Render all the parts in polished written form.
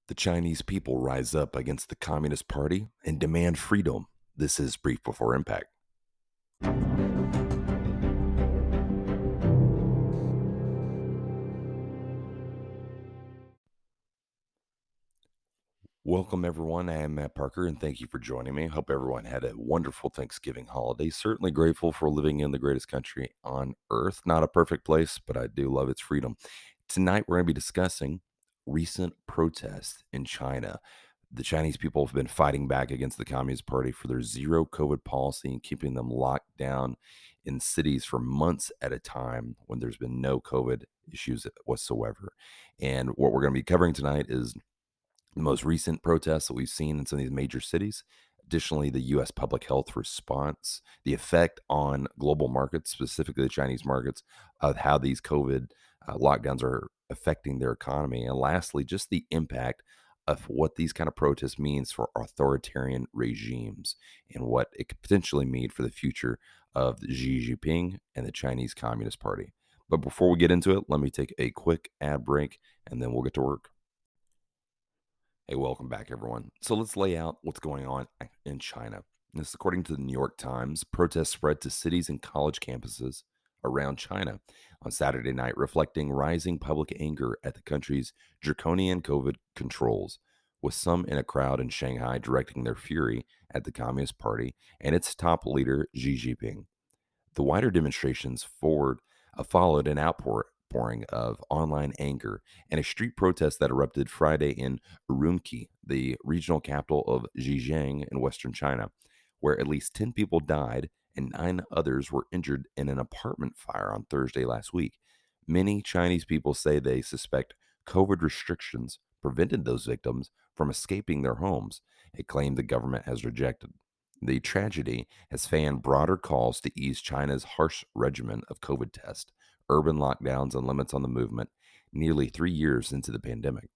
The Chinese people rise up against the Communist Party and demand freedom. This is Brief Before Impact. Welcome, everyone. I am Matt Parker, and thank you for joining me. Hope everyone had a wonderful Thanksgiving holiday. Certainly grateful for living in the greatest country on earth. Not a perfect place, but I do love its freedom. Tonight, we're going to be discussing recent protests in China. The Chinese people have been fighting back against the Communist Party for their zero COVID policy and keeping them locked down in cities for months at a time when there's been no COVID issues whatsoever. And what we're going to be covering tonight is the most recent protests that we've seen in some of these major cities. Additionally, the U.S. public health response, the effect on global markets, specifically the Chinese markets, of how these COVID lockdowns are affecting their economy. And lastly, just the impact of what these kind of protests means for authoritarian regimes and what it could potentially mean for the future of Xi Jinping and the Chinese Communist Party. But before we get into it, let me take a quick ad break and then we'll get to work. Hey, welcome back, everyone. So let's lay out what's going on in China. This, according to the New York Times, protests spread to cities and college campuses around China on Saturday night, reflecting rising public anger at the country's draconian COVID controls, with some in a crowd in Shanghai directing their fury at the Communist Party and its top leader, Xi Jinping. The wider demonstrations followed an outpouring of online anger and a street protest that erupted Friday in Urumqi, the regional capital of Zhejiang in western China, where at least 10 people died and 9 others were injured in an apartment fire on Thursday last week. Many Chinese people say they suspect COVID restrictions prevented those victims from escaping their homes, a claim the government has rejected. The tragedy has fanned broader calls to ease China's harsh regimen of COVID tests, urban lockdowns, and limits on the movement nearly 3 years into the pandemic.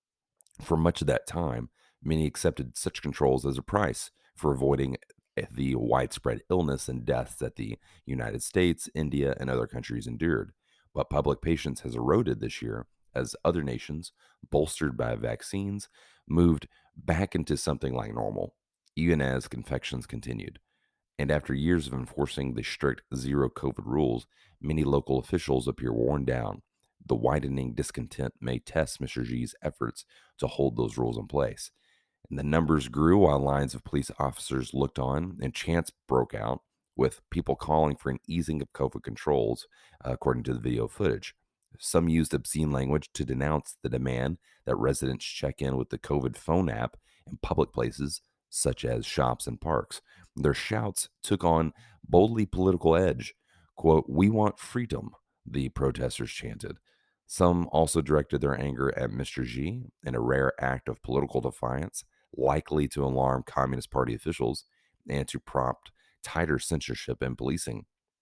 For much of that time, many accepted such controls as a price for avoiding the widespread illness and deaths that the United States, India, and other countries endured. But public patience has eroded this year as other nations, bolstered by vaccines, moved back into something like normal, even as infections continued. And after years of enforcing the strict zero COVID rules, many local officials appear worn down. The widening discontent may test Mr. Xi's efforts to hold those rules in place. And the numbers grew while lines of police officers looked on, and chants broke out with people calling for an easing of COVID controls, according to the video footage. Some used obscene language to denounce the demand that residents check in with the COVID phone app in public places, such as shops and parks. Their shouts took on boldly political edge. Quote, "We want freedom," the protesters chanted. Some also directed their anger at Mr. Xi in a rare act of political defiance, likely to alarm Communist Party officials and to prompt tighter censorship and policing.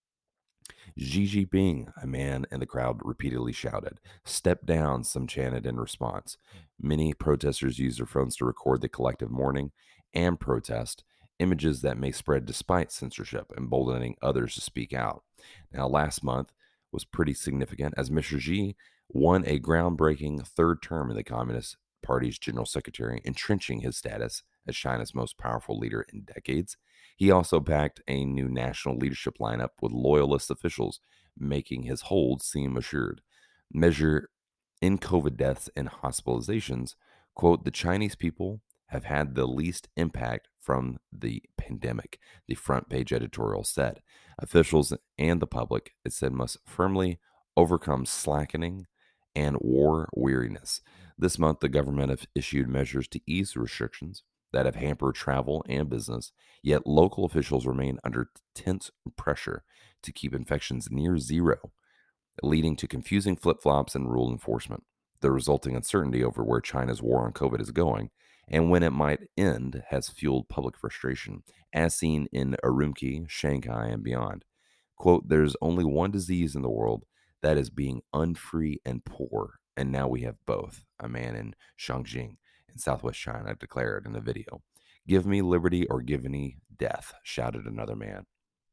Xi Jinping, a man in the crowd repeatedly shouted. "Step down," some chanted in response. Many protesters used their phones to record the collective mourning and protest, images that may spread despite censorship, emboldening others to speak out. Now, last month was pretty significant as Mr. Xi won a groundbreaking third term in the Communist Party's general secretary, entrenching his status as China's most powerful leader in decades. He also backed a new national leadership lineup with loyalist officials, making his hold seem assured. Measure in COVID deaths and hospitalizations, quote, "The Chinese people have had the least impact from the pandemic," the front page editorial said. Officials and the public, it said, must firmly overcome slackening and war weariness. This month, the government have issued measures to ease restrictions that have hampered travel and business, yet local officials remain under tense pressure to keep infections near zero, leading to confusing flip flops and rule enforcement. The resulting uncertainty over where China's war on COVID is going and when it might end has fueled public frustration, as seen in Urumqi, Shanghai, and beyond. Quote, "There's only one disease in the world that is being unfree and poor, and now we have both," a man in Shangjing in southwest China declared in a video. "Give me liberty or give me death," shouted another man.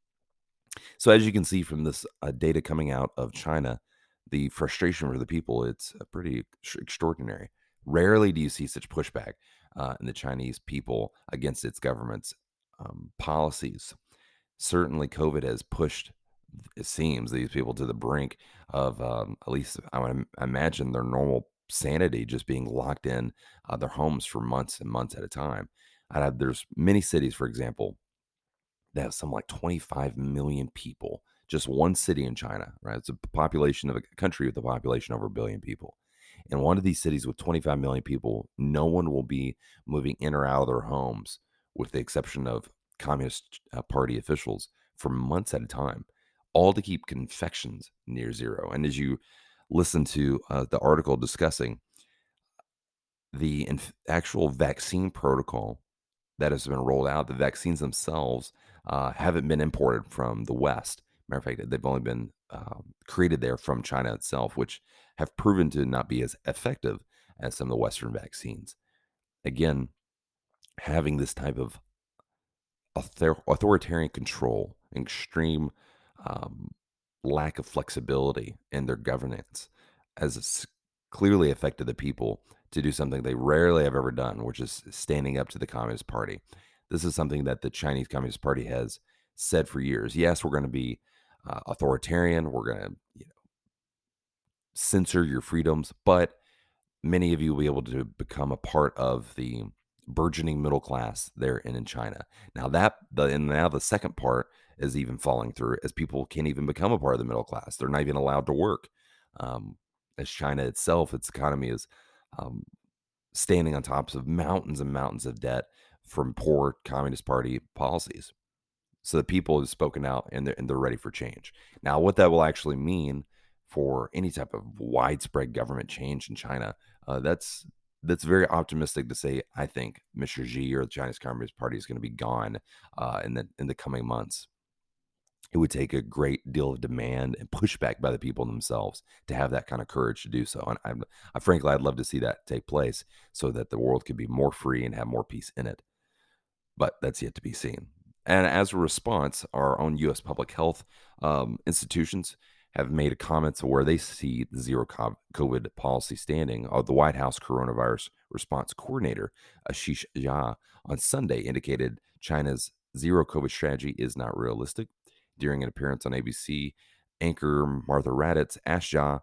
So as you can see from this data coming out of China, the frustration for the people, it's pretty extraordinary. Rarely do you see such pushback in the Chinese people against its government's policies. Certainly, COVID has pushed, it seems, these people to the brink of at least I would imagine their normal sanity, just being locked in their homes for months and months at a time. There's many cities, for example, that have some like 25 million people. Just one city in China, right? It's a population of a country with a population over a billion people. In one of these cities with 25 million people, no one will be moving in or out of their homes, with the exception of Communist Party officials, for months at a time, all to keep infections near zero. And as you listen to the article discussing the actual vaccine protocol that has been rolled out, the vaccines themselves haven't been imported from the West. Matter of fact, they've only been created there from China itself, which have proven to not be as effective as some of the Western vaccines. Again, having this type of authoritarian control, extreme um, lack of flexibility in their governance has clearly affected the people to do something they rarely have ever done, which is standing up to the Communist Party. This is something that the Chinese Communist Party has said for years. Yes, we're going to be authoritarian. We're going to censor your freedoms, but many of you will be able to become a part of the burgeoning middle class there in China. Now now the second part is even falling through, as people can't even become a part of the middle class. They're not even allowed to work. Um, as China itself, its economy is um, standing on tops of mountains and mountains of debt from poor Communist Party policies. So the people have spoken out, and they're ready for change. Now, what that will actually mean for any type of widespread government change in China, that's very optimistic to say. I think Mr. Xi or the Chinese Communist Party is going to be gone in the coming months. It would take a great deal of demand and pushback by the people themselves to have that kind of courage to do so. And frankly, I'd love to see that take place so that the world could be more free and have more peace in it, but that's yet to be seen. And as a response, our own U.S. public health institutions have made comments where they see the zero COVID policy standing. The White House coronavirus response coordinator, Ashish Jha, on Sunday indicated China's zero COVID strategy is not realistic. During an appearance on ABC, anchor Martha Raddatz asked Jha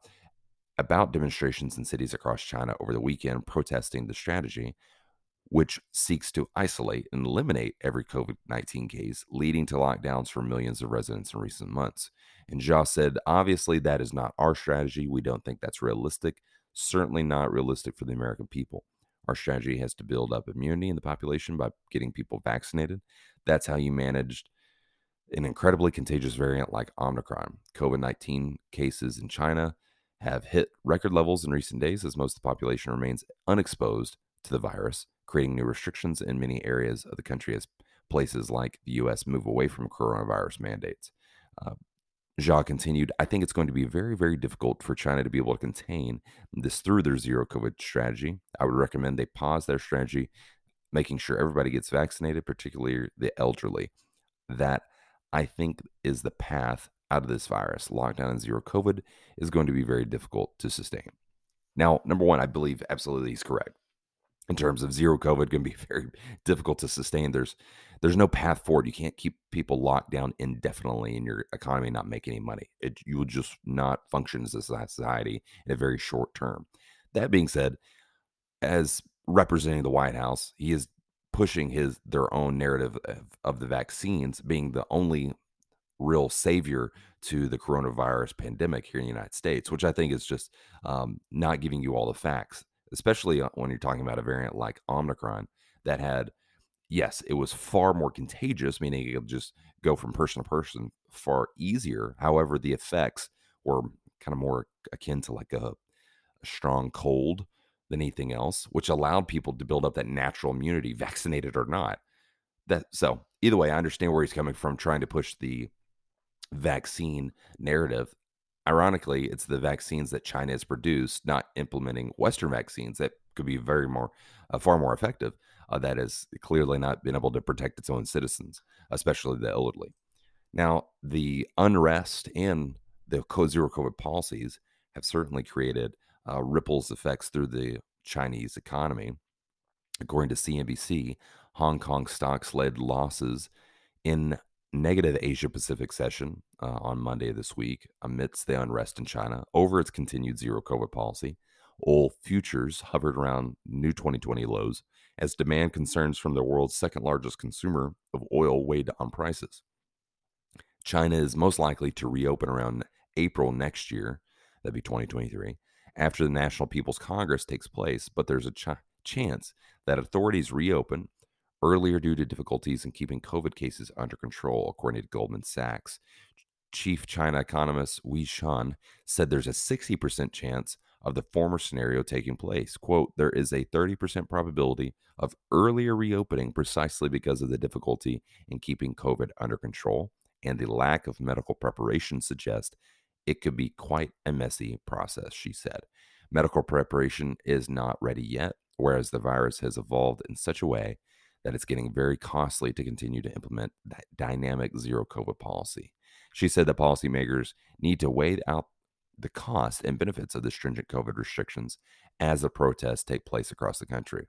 about demonstrations in cities across China over the weekend protesting the strategy, which seeks to isolate and eliminate every COVID-19 case, leading to lockdowns for millions of residents in recent months. And Jha said, obviously, that is not our strategy. We don't think that's realistic. Certainly not realistic for the American people. Our strategy has to build up immunity in the population by getting people vaccinated. That's how you managed an incredibly contagious variant like Omicron. COVID-19 cases in China have hit record levels in recent days as most of the population remains unexposed to the virus, creating new restrictions in many areas of the country as places like the U.S. move away from coronavirus mandates. Uh, Jha continued, I think it's going to be very, very difficult for China to be able to contain this through their zero COVID strategy. I would recommend they pause their strategy, making sure everybody gets vaccinated, particularly the elderly. That, I think, is the path out of this virus. Lockdown and zero COVID is going to be very difficult to sustain. Now, number one, I believe absolutely he's correct in terms of zero COVID, going to be very difficult to sustain. There's no path forward. You can't keep people locked down indefinitely in your economy, not make any money. You will just not function as a society in a very short term. That being said, as representing the White House, he is pushing their own narrative of the vaccines being the only real savior to the coronavirus pandemic here in the United States, which I think is just not giving you all the facts, especially when you're talking about a variant like Omicron that had, yes, it was far more contagious, meaning it could just go from person to person far easier. However, the effects were kind of more akin to like a strong cold than anything else, which allowed people to build up that natural immunity, vaccinated or not. So either way, I understand where he's coming from, trying to push the vaccine narrative. Ironically, it's the vaccines that China has produced, not implementing Western vaccines that could be far more effective. That has clearly not been able to protect its own citizens, especially the elderly. Now, the unrest and the zero COVID policies have certainly created ripples effects through the Chinese economy. According to CNBC, Hong Kong stocks led losses in negative Asia Pacific session on Monday of this week amidst the unrest in China over its continued zero COVID policy. Oil futures hovered around new 2020 lows as demand concerns from the world's second largest consumer of oil weighed on prices. China is most likely to reopen around April next year, that'd be 2023, after the National People's Congress takes place, but there's a chance that authorities reopen earlier due to difficulties in keeping COVID cases under control, according to Goldman Sachs. Chief China economist Wei Shan said there's a 60% chance of the former scenario taking place. Quote, there is a 30% probability of earlier reopening precisely because of the difficulty in keeping COVID under control, and the lack of medical preparation suggests it could be quite a messy process, she said. Medical preparation is not ready yet, whereas the virus has evolved in such a way that it's getting very costly to continue to implement that dynamic zero COVID policy. She said that policymakers need to weigh out the cost and benefits of the stringent COVID restrictions as the protests take place across the country.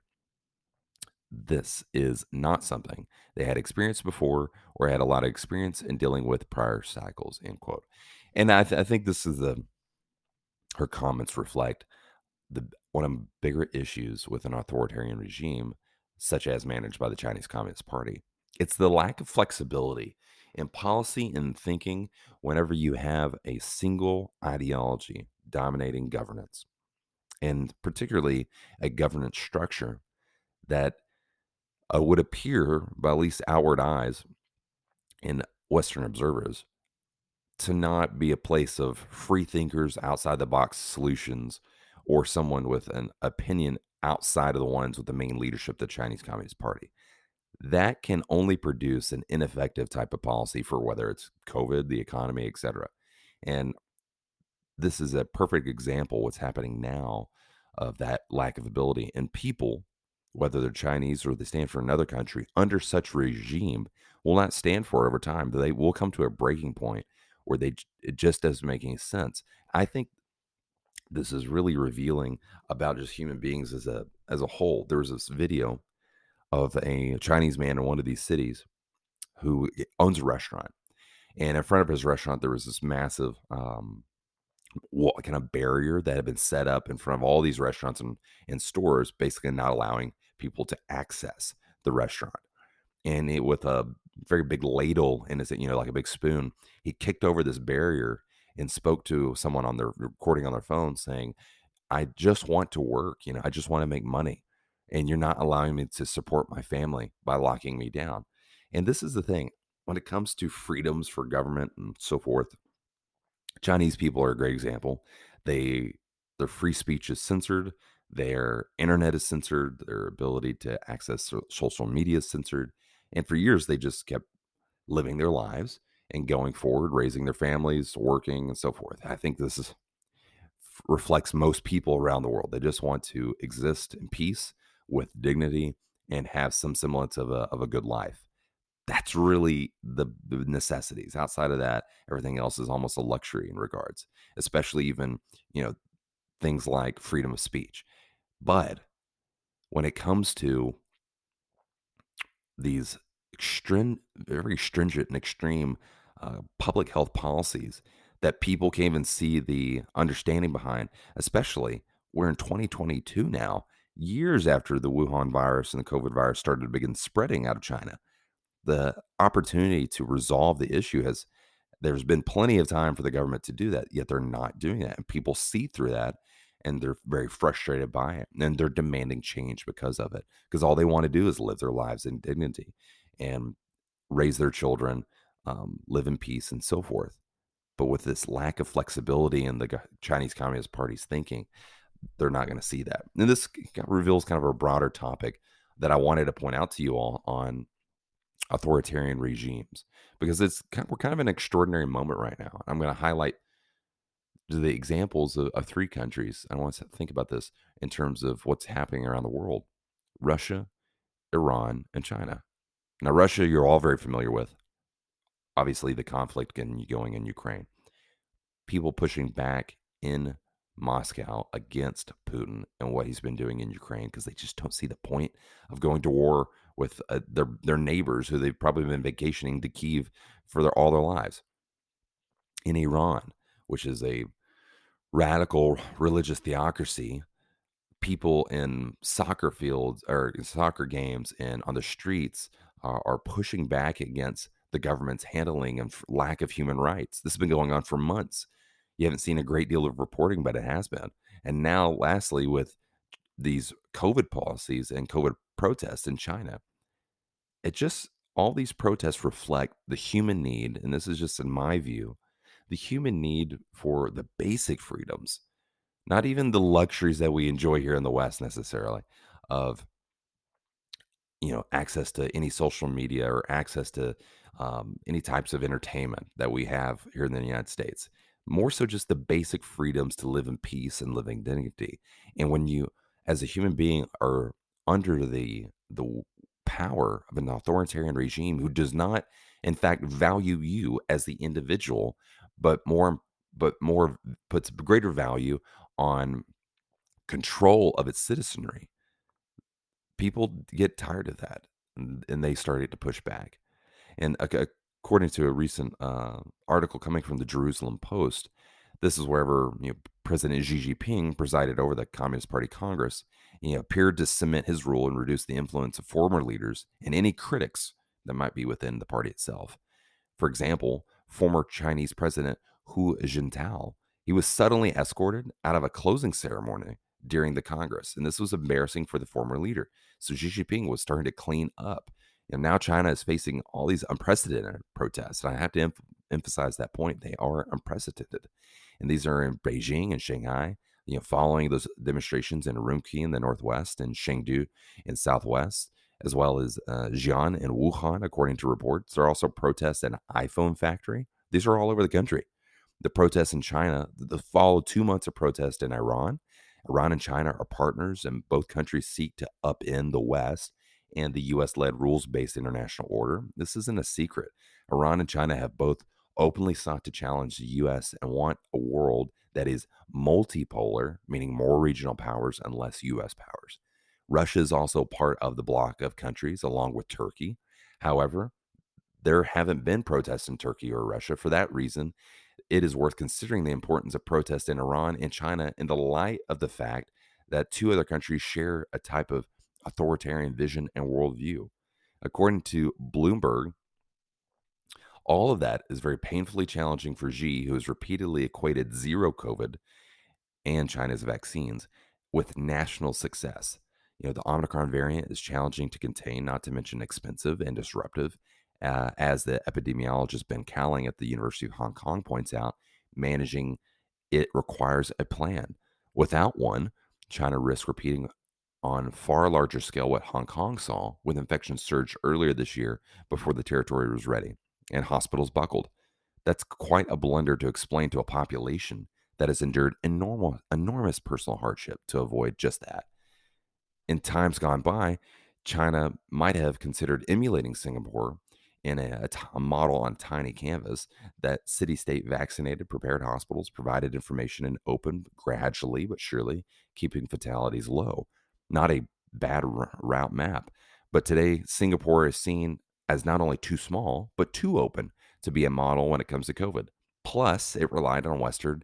This is not something they had experienced before or had a lot of experience in dealing with prior cycles, end quote. And I think this is her comments reflect the one of the bigger issues with an authoritarian regime, such as managed by the Chinese Communist Party. It's the lack of flexibility in policy and thinking whenever you have a single ideology dominating governance, and particularly a governance structure that would appear, by at least outward eyes and Western observers, to not be a place of free thinkers, outside the box solutions, or someone with an opinion outside of the ones with the main leadership, the Chinese Communist Party. That can only produce an ineffective type of policy for whether it's COVID, the economy, etc. And this is a perfect example what's happening now of that lack of ability. And people, whether they're Chinese or they stand for another country, under such regime, will not stand for it over time. They will come to a breaking point where it just doesn't make any sense. I think this is really revealing about just human beings as a whole. There was this video of a Chinese man in one of these cities who owns a restaurant, and in front of his restaurant there was this massive kind of barrier that had been set up in front of all these restaurants and stores, basically not allowing people to access the restaurant. And with a very big ladle and like a big spoon, he kicked over this barrier and spoke to someone on their recording on their phone saying, I just want to work, I just want to make money. And you're not allowing me to support my family by locking me down. And this is the thing, when it comes to freedoms for government and so forth, Chinese people are a great example. Their free speech is censored, their internet is censored, their ability to access social media is censored. And for years, they just kept living their lives and going forward, raising their families, working, and so forth. I think this reflects most people around the world. They just want to exist in peace with dignity and have some semblance of a good life. That's really the necessities. Outside of that, everything else is almost a luxury in regards, especially even, things like freedom of speech. But when it comes to these very stringent and extreme public health policies that people can't even see the understanding behind, especially we're in 2022 now, years after the Wuhan virus and the COVID virus started to begin spreading out of China. The opportunity to resolve the issue there's been plenty of time for the government to do that, yet they're not doing that. And people see through that and they're very frustrated by it. And they're demanding change because of it. Because all they want to do is live their lives in dignity and raise their children, live in peace and so forth. But with this lack of flexibility in the Chinese Communist Party's thinking, they're not going to see that. And this reveals kind of a broader topic that I wanted to point out to you all on authoritarian regimes, because we're kind of in an extraordinary moment right now. I'm going to highlight the examples of three countries. I want to think about this in terms of what's happening around the world: Russia, Iran, and China. Now, Russia, you're all very familiar with. Obviously, the conflict going in Ukraine. People pushing back in Moscow against Putin and what he's been doing in Ukraine because they just don't see the point of going to war with their neighbors who they've probably been vacationing to Kyiv for all their lives. In Iran, which is a radical religious theocracy, people in soccer fields or in soccer games and on the streets are pushing back against the government's handling and lack of human rights. This has been going on for months. You haven't seen a great deal of reporting, but it has been. And now, lastly, with these COVID policies and COVID protests in China, it just all these protests reflect the human need, and this is just in my view, the human need for the basic freedoms, not even the luxuries that we enjoy here in the West necessarily, of access to any social media or access to any types of entertainment that we have here in the United States. More so, just the basic freedoms to live in peace and living dignity. And when you, as a human being, are under the power of an authoritarian regime who does not, in fact, value you as the individual, but more puts greater value on control of its citizenry, people get tired of that, and they started to push back. And according to a recent article coming from the Jerusalem Post, this is wherever President Xi Jinping presided over the Communist Party Congress. He appeared to cement his rule and reduce the influence of former leaders and any critics that might be within the party itself. For example, former Chinese President Hu Jintao, he was suddenly escorted out of a closing ceremony during the Congress, and this was embarrassing for the former leader. So Xi Jinping was starting to clean up. And now China is facing all these unprecedented protests. And I have to emphasize that point. They are unprecedented. And these are in Beijing and Shanghai, following those demonstrations in Urumqi in the northwest and Chengdu in southwest, as well as Xi'an and Wuhan, according to reports. There are also protests at an iPhone factory. These are all over the country. The protests in China, the followed 2 months of protest in Iran. Iran and China are partners, and both countries seek to upend the West and the U.S. led rules based international order. This isn't a secret. Iran and China have both openly sought to challenge the U.S. and want a world that is multipolar, meaning more regional powers and less U.S. powers. Russia is also part of the bloc of countries, along with Turkey. However, there haven't been protests in Turkey or Russia. For that reason, it is worth considering the importance of protests in Iran and China in the light of the fact that two other countries share a type of authoritarian vision and worldview. According to Bloomberg, all of that is very painfully challenging for Xi, who has repeatedly equated zero COVID and China's vaccines with national success. The Omicron variant is challenging to contain, not to mention expensive and disruptive. As the epidemiologist Ben Cowling at the University of Hong Kong points out, managing it requires a plan. Without one, China risks repeating on far larger scale what Hong Kong saw when infections surged earlier this year before the territory was ready and hospitals buckled. That's quite a blunder to explain to a population that has endured enormous personal hardship to avoid just that. In times gone by, China might have considered emulating Singapore in a model on tiny canvas that city-state vaccinated prepared hospitals provided information and opened gradually but surely, keeping fatalities low. Not a bad route map. But today, Singapore is seen as not only too small, but too open to be a model when it comes to COVID. Plus, it relied on Western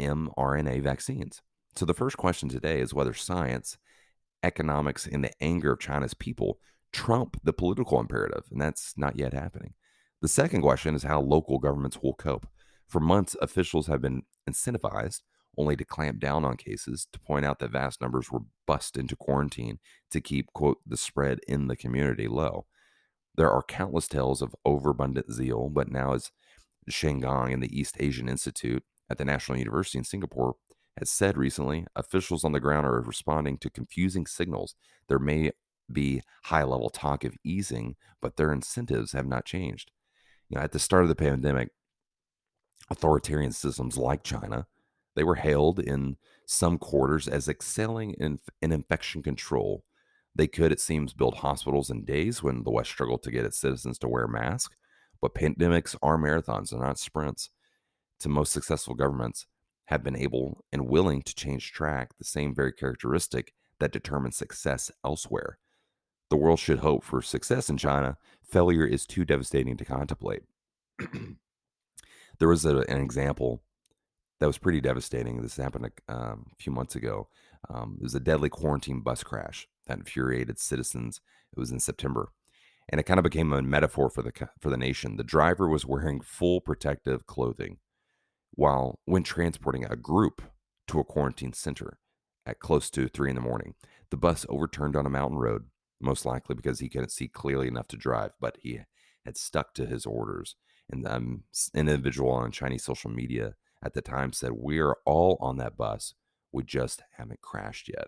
mRNA vaccines. So the first question today is whether science, economics, and the anger of China's people trump the political imperative, and that's not yet happening. The second question is how local governments will cope. For months, officials have been incentivized only to clamp down on cases, to point out that vast numbers were bussed into quarantine to keep, quote, the spread in the community low. There are countless tales of overabundant zeal, but now, as Sheng Gong and the East Asian Institute at the National University in Singapore has said recently, officials on the ground are responding to confusing signals. There may be high-level talk of easing, but their incentives have not changed. At the start of the pandemic, authoritarian systems like China, they were hailed in some quarters as excelling in infection control. They could, it seems, build hospitals in days when the West struggled to get its citizens to wear masks. But pandemics are marathons, they're not sprints. To most successful governments have been able and willing to change track, the same very characteristic that determines success elsewhere. The world should hope for success in China. Failure is too devastating to contemplate. There was an example that was pretty devastating. This happened a few months ago. It was a deadly quarantine bus crash that infuriated citizens. It was in September, and it kind of became a metaphor for the nation. The driver was wearing full protective clothing while when transporting a group to a quarantine center at close to 3 in the morning. The bus overturned on a mountain road, most likely because he couldn't see clearly enough to drive, but he had stuck to his orders. And an individual on Chinese social media at the time said, "We are all on that bus. We just haven't crashed yet."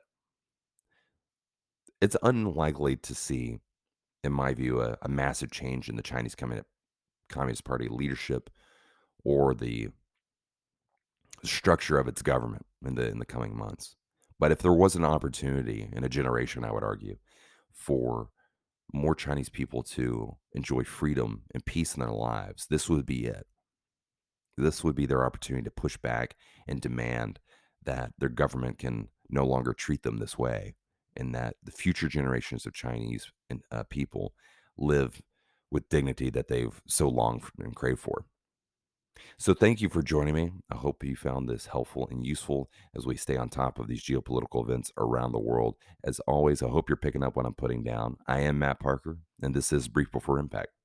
It's unlikely to see, in my view, a massive change in the Chinese Communist Party leadership or the structure of its government in the coming months. But if there was an opportunity in a generation, I would argue, for more Chinese people to enjoy freedom and peace in their lives, this would be it. This would be their opportunity to push back and demand that their government can no longer treat them this way, and that the future generations of Chinese people live with dignity that they've so long and craved for. So, thank you for joining me. I hope you found this helpful and useful as we stay on top of these geopolitical events around the world. As always, I hope you're picking up what I'm putting down. I am Matt Parker, and this is Brief Before Impact.